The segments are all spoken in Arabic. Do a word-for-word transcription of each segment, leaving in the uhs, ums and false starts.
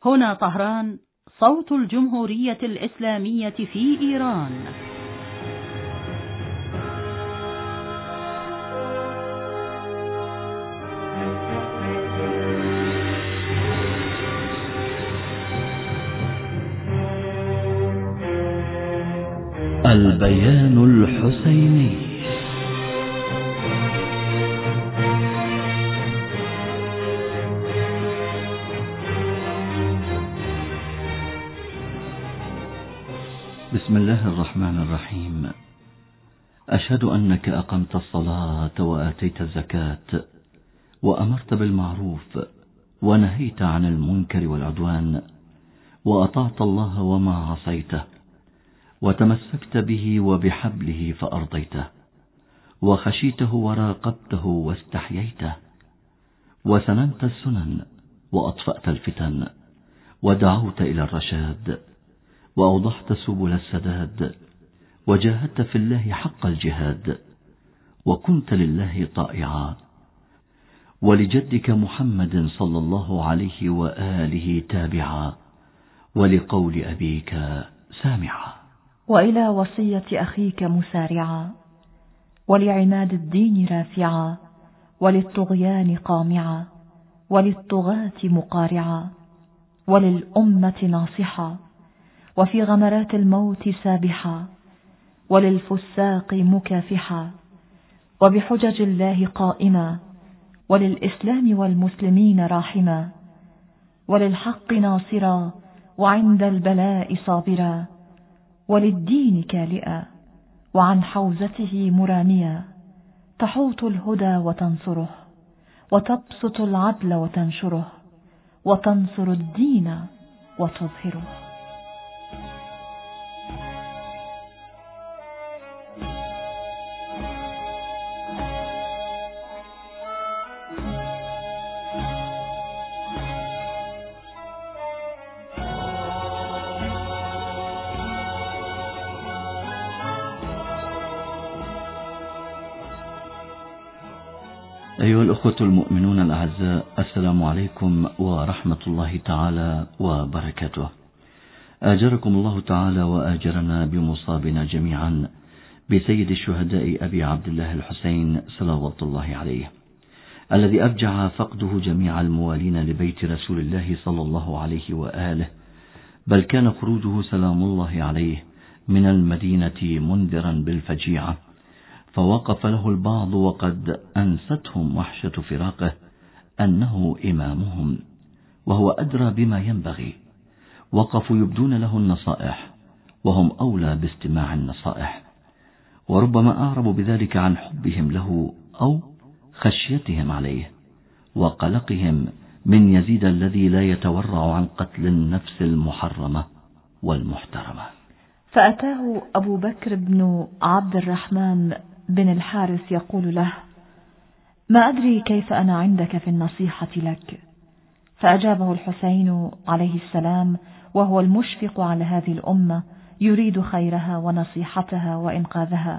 هنا طهران، صوت الجمهورية الإسلامية في إيران. البيان الحسيني. بسم الله الرحمن الرحيم. أشهد أنك أقمت الصلاة وآتيت الزكاة وأمرت بالمعروف ونهيت عن المنكر والعدوان، وأطعت الله وما عصيته، وتمسكت به وبحبله فأرضيته، وخشيته وراقبته واستحييته، وسننت السنن وأطفأت الفتن، ودعوت إلى الرشاد، وأوضحت سبل السداد، وجاهدت في الله حق الجهاد، وكنت لله طائعا، ولجدك محمد صلى الله عليه وآله تابعا، ولقول أبيك سامعا، وإلى وصية أخيك مسارعا، ولعماد الدين رافعا، وللطغيان قامعا، وللطغاة مقارعا، وللأمة ناصحا، وفي غمرات الموت سابحا، وللفساق مكافحا، وبحجج الله قائما، وللإسلام والمسلمين راحما، وللحق ناصرا، وعند البلاء صابرا، وللدين كالئا، وعن حوزته مراميا، تحوط الهدى وتنصره، وتبسط العدل وتنشره، وتنصر الدين وتظهره. أيها الأخوة المؤمنون الأعزاء، السلام عليكم ورحمة الله تعالى وبركاته. آجركم الله تعالى وآجرنا بمصابنا جميعا بسيد الشهداء أبي عبد الله الحسين صلوات الله عليه، الذي أفجع فقده جميع الموالين لبيت رسول الله صلى الله عليه وآله، بل كان خروجه سلام الله عليه من المدينة منذرا بالفجيعة، فوقف له البعض وقد أنستهم وحشة فراقه أنه إمامهم وهو أدرى بما ينبغي، وقفوا يبدون له النصائح وهم أولى باستماع النصائح، وربما أعربوا بذلك عن حبهم له أو خشيتهم عليه وقلقهم من يزيد الذي لا يتورع عن قتل النفس المحرمة والمحترمة. فأتاه أبو بكر بن عبد الرحمن بن الحارث يقول له: ما أدري كيف أنا عندك في النصيحة لك. فأجابه الحسين عليه السلام وهو المشفق على هذه الأمة، يريد خيرها ونصيحتها وإنقاذها: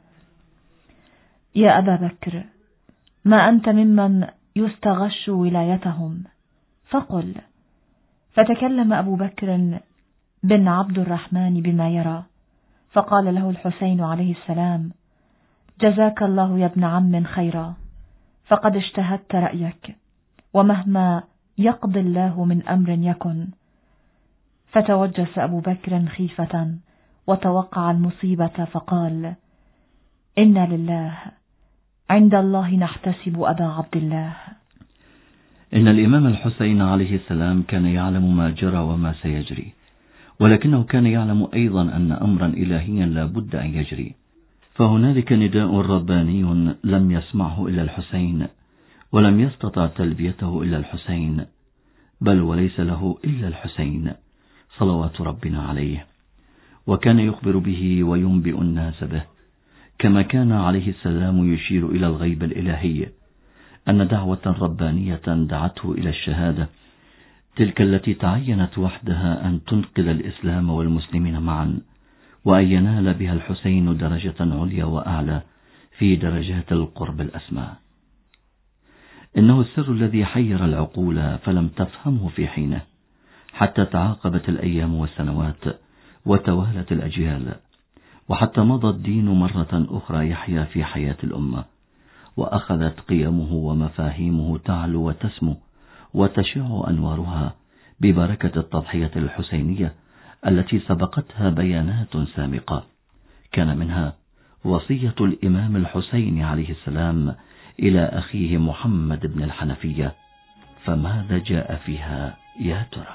يا أبا بكر، ما أنت ممن يستغش ولايتهم، فقل. فتكلم أبو بكر بن عبد الرحمن بما يرى، فقال له الحسين عليه السلام: جزاك الله يا ابن عم خيرا، فقد اجتهدت رأيك، ومهما يقضي الله من أمر يكن. فتوجس أبو بكر خيفة وتوقع المصيبة، فقال: إنا لله، عند الله نحتسب أبا عبد الله. إن الإمام الحسين عليه السلام كان يعلم ما جرى وما سيجري، ولكنه كان يعلم أيضا أن أمرا إلهيا لا بد أن يجري، فهنالك نداء رباني لم يسمعه إلا الحسين، ولم يستطع تلبيته إلا الحسين، بل وليس له إلا الحسين صلوات ربنا عليه، وكان يخبر به وينبئ الناس به، كما كان عليه السلام يشير إلى الغيب الإلهي أن دعوة ربانية دعته إلى الشهادة، تلك التي تعينت وحدها أن تنقذ الإسلام والمسلمين معا، وأن ينال بها الحسين درجة عليا وأعلى في درجات القرب الأسمى. إنه السر الذي حير العقول فلم تفهمه في حينه، حتى تعاقبت الأيام والسنوات وتوالت الأجيال، وحتى مضى الدين مرة أخرى يحيا في حياة الأمة، وأخذت قيمه ومفاهيمه تعلو وتسمو وتشع أنوارها ببركة التضحية الحسينية التي سبقتها بيانات سامقة، كان منها وصية الإمام الحسين عليه السلام إلى أخيه محمد بن الحنفية. فماذا جاء فيها يا ترى؟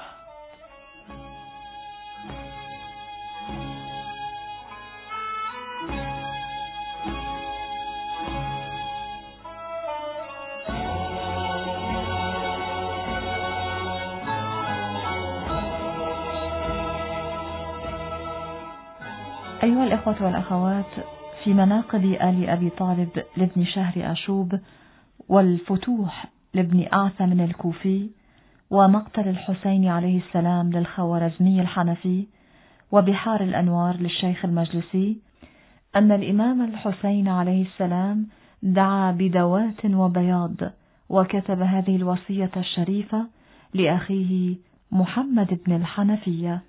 أيها الإخوة والأخوات، في مناقب آل أبي طالب لابن شهر أشوب، والفتوح لابن أعثم الكوفي، ومقتل الحسين عليه السلام للخوارزمي الحنفي، وبحار الأنوار للشيخ المجلسي، أن الإمام الحسين عليه السلام دعا بدوات وبياض، وكتب هذه الوصية الشريفة لأخيه محمد بن الحنفية.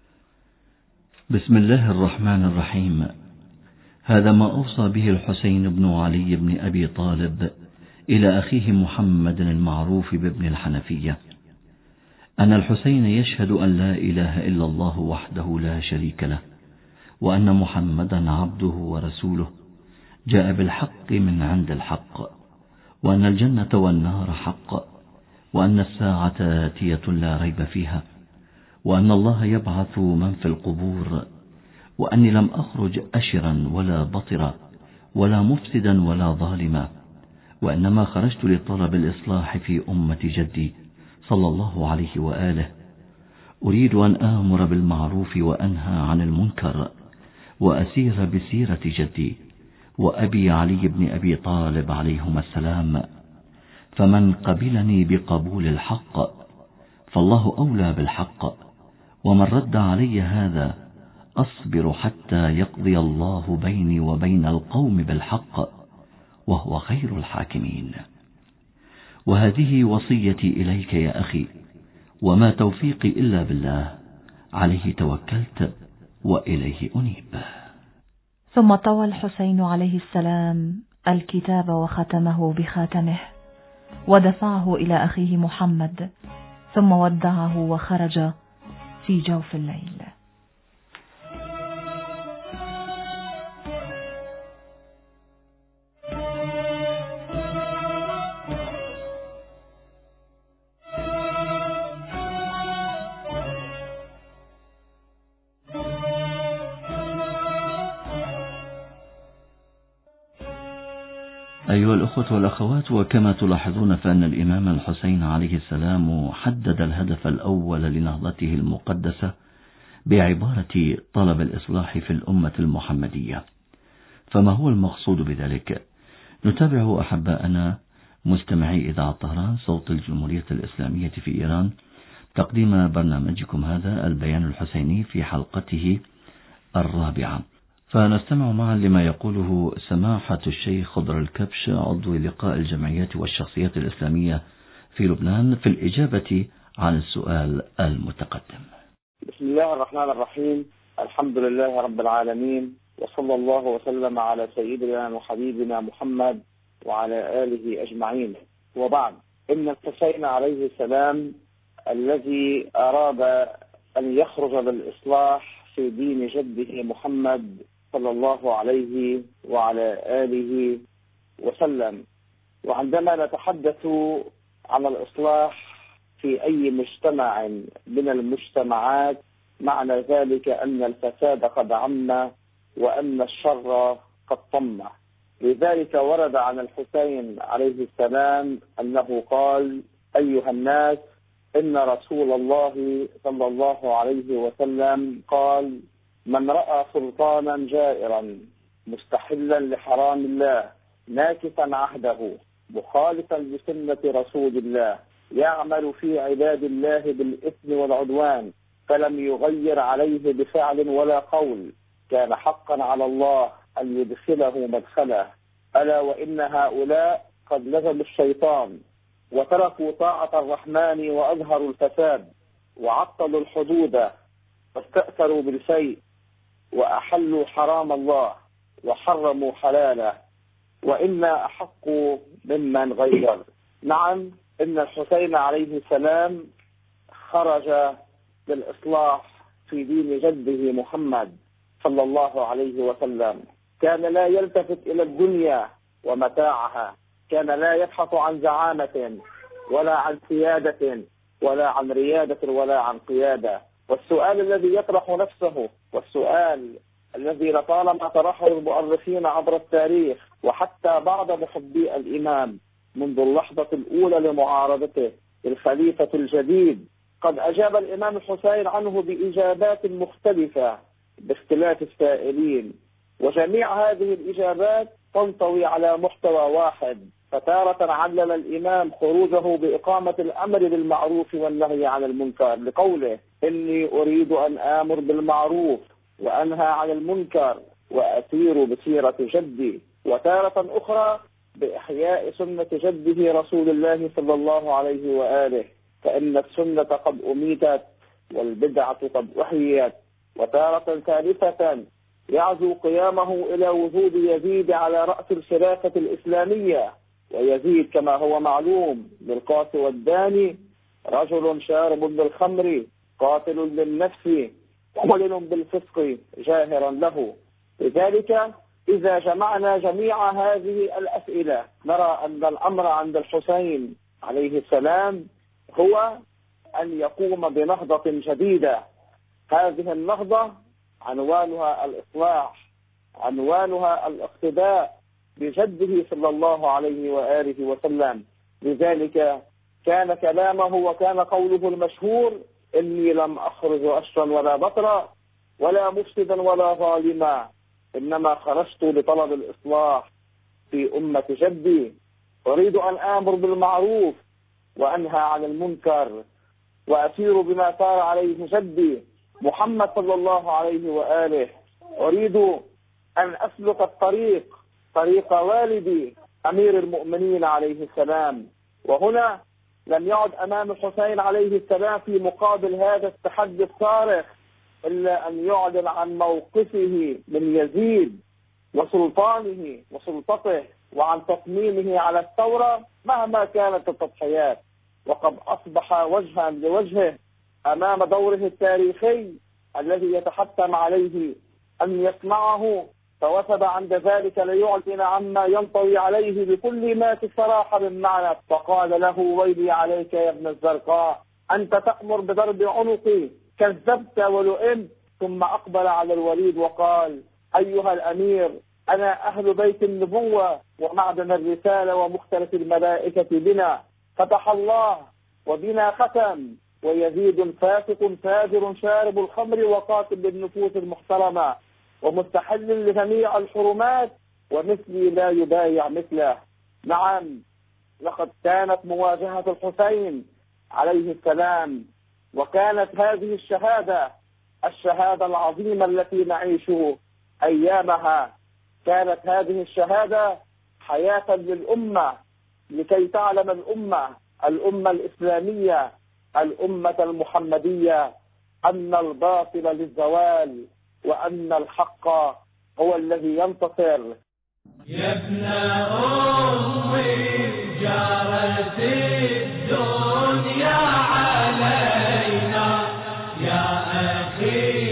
بسم الله الرحمن الرحيم. هذا ما أوصى به الحسين بن علي بن أبي طالب إلى أخيه محمد المعروف بابن الحنفية، أن الحسين يشهد أن لا إله إلا الله وحده لا شريك له، وأن محمدا عبده ورسوله جاء بالحق من عند الحق، وأن الجنة والنار حق، وأن الساعة آتية لا ريب فيها، وأن الله يبعث من في القبور، وأني لم أخرج أشرا ولا بطرا ولا مفسدا ولا ظالما، وإنما خرجت لطلب الإصلاح في أمة جدي صلى الله عليه وآله، أريد أن آمر بالمعروف وأنهى عن المنكر، وأسير بسيرة جدي وأبي علي بن أبي طالب عليهما السلام، فمن قبلني بقبول الحق فالله أولى بالحق، ومن رد علي هذا أصبر حتى يقضي الله بيني وبين القوم بالحق، وهو خير الحاكمين. وهذه وصيتي إليك يا أخي، وما توفيقي إلا بالله، عليه توكلت وإليه أنيب. ثم طوى الحسين عليه السلام الكتاب وختمه بخاتمه، ودفعه إلى أخيه محمد، ثم ودعه وخرج في جوف الليل. أيها الأخوة والأخوات، وكما تلاحظون فأن الإمام الحسين عليه السلام حدد الهدف الأول لنهضته المقدسة بعبارة طلب الإصلاح في الأمة المحمدية. فما هو المقصود بذلك؟ نتابع أحباءنا مستمعي إذاعة طهران صوت الجمهورية الإسلامية في إيران تقديم برنامجكم هذا البيان الحسيني في حلقته الرابعة، فنستمع معا لما يقوله سماحة الشيخ خضر الكبش عضو لقاء الجمعيات والشخصيات الإسلامية في لبنان في الإجابة عن السؤال المتقدم. بسم الله الرحمن الرحيم. الحمد لله رب العالمين، وصلى الله وسلم على سيدنا وحبيبنا محمد وعلى آله أجمعين، وبعد. إن الحسين عليه السلام الذي أراد أن يخرج بالإصلاح في دين جده محمد صلى الله عليه وعلى آله وسلم. وعندما نتحدث عن الإصلاح في أي مجتمع من المجتمعات، معنى ذلك أن الفساد قد عم وأن الشر قد طم. لذلك ورد عن الحسين عليه السلام أنه قال: أيها الناس، إن رسول الله صلى الله عليه وسلم قال: من رأى سلطانا جائرا مستحلا لحرام الله ناكثا عهده مخالفا لسنة رسول الله يعمل في عباد الله بالإثم والعدوان فلم يغير عليه بفعل ولا قول، كان حقا على الله أن يدخله مدخله. ألا وإن هؤلاء قد لزموا الشيطان وتركوا طاعة الرحمن وأظهروا الفساد، وعطلوا الحدود واستأثروا بالشيء وأحلوا حرام الله وحرموا حلاله، وإنا أحق ممن غير. نعم، إن الحسين عليه السلام خرج بالإصلاح في دين جده محمد صلى الله عليه وسلم. كان لا يلتفت إلى الدنيا ومتاعها، كان لا يبحث عن زعامة ولا عن سيادة ولا عن ريادة ولا عن قيادة. والسؤال الذي يطرح نفسه، والسؤال الذي لطالما طرحه المؤرخين عبر التاريخ وحتى بعض محبي الإمام منذ اللحظة الأولى لمعارضته الخليفة الجديد، قد أجاب الإمام الحسين عنه بإجابات مختلفة باختلاف السائلين، وجميع هذه الإجابات تنطوي على محتوى واحد. فتارة علل الإمام خروجه بإقامة الأمر بالمعروف والنهي عن المنكر لقوله: إني أريد أن آمر بالمعروف وأنهى عن المنكر وأسير بسيرة جدي. وتارة أخرى بإحياء سنة جده رسول الله صلى الله عليه وآله، فإن السنة قد أميتت والبدعة قد أحيت. وتارة ثالثة يعزو قيامه إلى وجود يزيد على رأس الخلافة الإسلامية، ويزيد كما هو معلوم بالقاس والداني رجل شارب بالخمر قاتل للنفس معلن بالفسق جاهرا له. لذلك إذا جمعنا جميع هذه الأسئلة نرى أن الأمر عند الحسين عليه السلام هو أن يقوم بنهضة جديدة. هذه النهضة عنوانها الإصلاح، عنوانها الاقتداء بجده صلى الله عليه وآله وسلم. لذلك كان كلامه وكان قوله المشهور: إني لم أخرج أشرا ولا بطرا ولا مفسدا ولا ظالما، إنما خرجت لطلب الإصلاح في أمة جدي. أريد أن آمر بالمعروف وأنهى عن المنكر وأسير بما سار عليه جدي محمد صلى الله عليه وآله. أريد أن أسلك الطريق طريق والدي أمير المؤمنين عليه السلام. وهنا لم يعد أمام الحسين عليه السلام في مقابل هذا التحدي الصارخ إلا أن يعلن عن موقفه من يزيد وسلطانه وسلطته وعن تصميمه على الثورة مهما كانت التضحيات. وقد أصبح وجها لوجهه أمام دوره التاريخي الذي يتحتم عليه أن يسمعه، فوثب عند ذلك ليعلن عما ينطوي عليه بكل ما في الصراحة بالمعنى، فقال له: ويلي عليك يا ابن الزرقاء، أنت تأمر بضرب عنقي، كذبت ولئمت. ثم أقبل على الوليد وقال: أيها الأمير، أنا أهل بيت النبوة ومعدن الرسالة ومختلف الملائكة بنا، فتح الله وبنا ختم، ويزيد فاسق فاجر شارب الخمر وقاتل للنفوس المحترمة ومستحل لجميع الحرمات، ومثلي لا يبايع مثله. نعم، لقد كانت مواجهة الحسين عليه السلام وكانت هذه الشهادة الشهادة العظيمة التي نعيشه أيامها، كانت هذه الشهادة حياة للأمة لكي تعلم الأمة الأمة الإسلامية الأمة المحمدية أن الباطل للزوال وأن الحق هو الذي ينتصر. يا ابن أمي جارت الدنيا علينا، يا أخي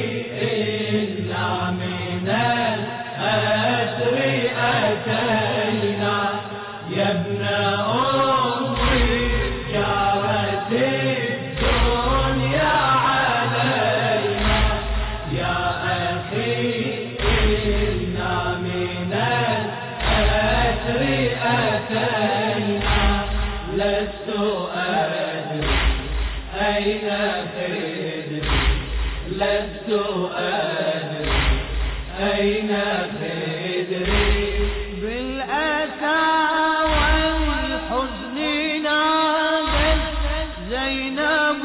إنا من الأسر أتينا. يا ابن أمي جارت الدنيا علينا، يا أخي إنا من الأسر أتينا. لست أدري أين خدري، لست أدري أين خدري. بالأسى والحزن نادت زينب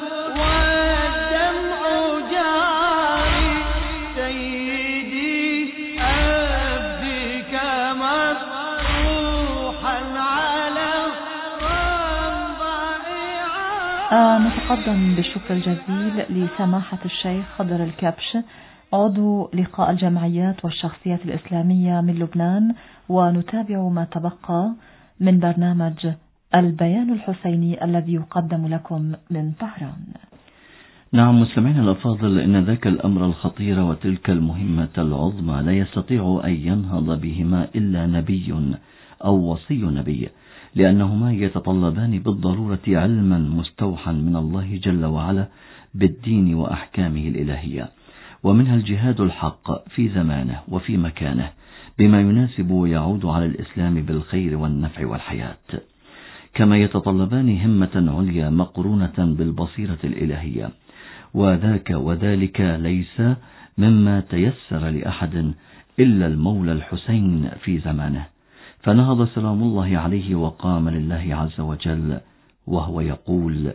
والدمع جاري، سيدي أبديك مصروحا على رضع. نتقدم بالشكر الجزيل لسماحة الشيخ خضر الكبش عضو لقاء الجمعيات والشخصيات الإسلامية من لبنان، ونتابع ما تبقى من برنامج البيان الحسيني الذي يقدم لكم من طهران. نعم مستمعينا الأفاضل، إن ذاك الأمر الخطير وتلك المهمة العظمى لا يستطيع أن ينهض بهما إلا نبي أو وصي نبي، لأنهما يتطلبان بالضرورة علما مستوحى من الله جل وعلا بالدين وأحكامه الإلهية، ومنها الجهاد الحق في زمانه وفي مكانه بما يناسب ويعود على الإسلام بالخير والنفع والحياة، كما يتطلبان همة عليا مقرونة بالبصيرة الإلهية، وذاك وذلك ليس مما تيسر لأحد إلا المولى الحسين في زمانه، فنهض سلام الله عليه وقام لله عز وجل وهو يقول: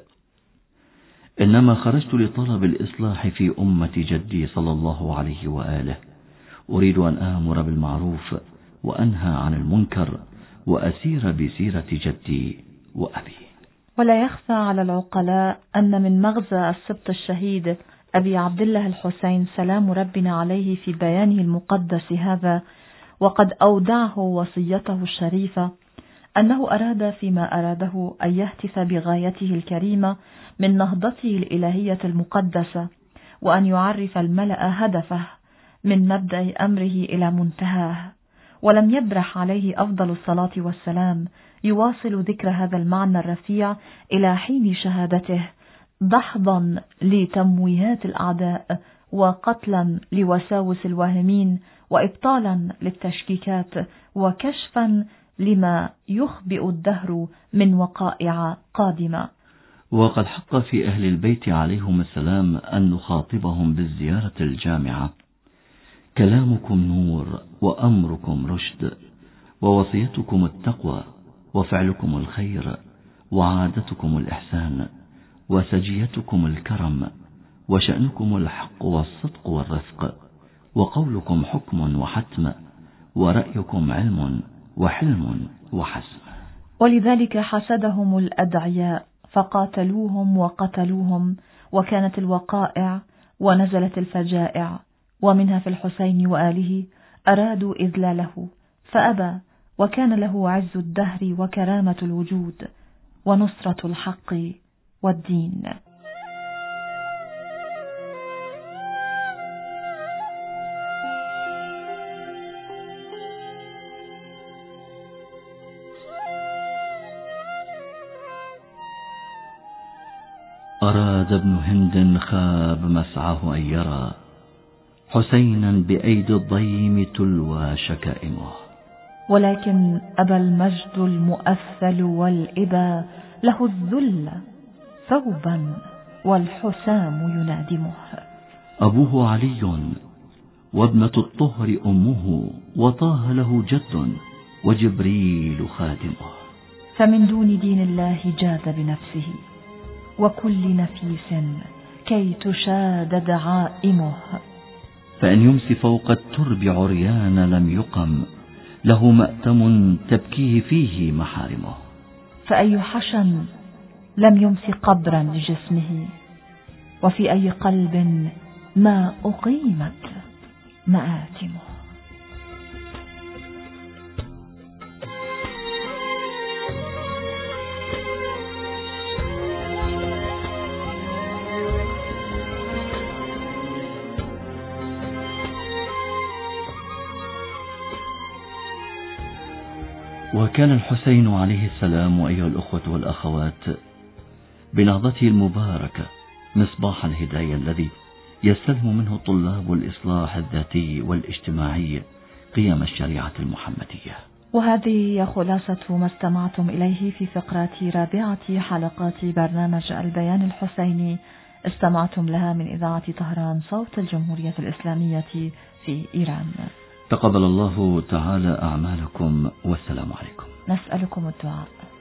إنما خرجت لطلب الإصلاح في أمة جدي صلى الله عليه وآله، أريد أن آمر بالمعروف وأنهى عن المنكر وأسير بسيرة جدي وأبي. ولا يخفى على العقلاء أن من مغزى السبط الشهيد أبي عبد الله الحسين سلام ربنا عليه في بيانه المقدس هذا، وقد أودعه وصيته الشريفة، أنه أراد فيما أراده أن يهتف بغايته الكريمة من نهضته الإلهية المقدسة، وأن يعرف الملأ هدفه من مبدأ أمره إلى منتهاه، ولم يبرح عليه أفضل الصلاة والسلام يواصل ذكر هذا المعنى الرفيع إلى حين شهادته، دحضا لتمويهات الأعداء وقتلا لوساوس الواهمين وإبطالا للتشكيكات وكشفا لما يخبئ الدهر من وقائع قادمة. وقد حق في أهل البيت عليهم السلام أن نخاطبهم بالزيارة الجامعة: كلامكم نور وأمركم رشد، ووصيتكم التقوى، وفعلكم الخير، وعادتكم الإحسان، وسجيتكم الكرم، وشأنكم الحق والصدق والرفق، وقولكم حكم وحتم، ورأيكم علم وحلم وحسم. ولذلك حسدهم الأدعياء فقاتلوهم وقتلوهم، وكانت الوقائع ونزلت الفجائع، ومنها في الحسين وآله أرادوا إذلاله فأبى، وكان له عز الدهر وكرامة الوجود ونصرة الحق والدين. أراد ابن هند خاب مسعاه أن يرى حسينا بأيدي الضيم تلوى شكائمه، ولكن أبى المجد المؤثل والإبا له الذل ثوبا والحسام ينادمه. أبوه علي وابنة الطهر أمه، وطه له جد وجبريل خادمه، فمن دون دين الله جاد بنفسه وكل نفيس كي تشاد دعائمه، فإن يمس فوق الترب عريان لم يقم، له مأتم تبكيه فيه محارمه، فأي حشم لم يمس قبرا لجسمه، وفي أي قلب ما أقيمت مآتمه. وكان الحسين عليه السلام أيها الأخوة والأخوات بنهضته المباركة مصباح الهداية الذي يستلهم منه طلاب الإصلاح الذاتي والاجتماعي قيم الشريعة المحمدية. وهذه هي خلاصة ما استمعتم إليه في فقرة رابعة حلقات برنامج البيان الحسيني، استمعتم لها من إذاعة طهران صوت الجمهورية الإسلامية في إيران. تقبل الله تعالى أعمالكم والسلام عليكم. نسألكم الدعاء.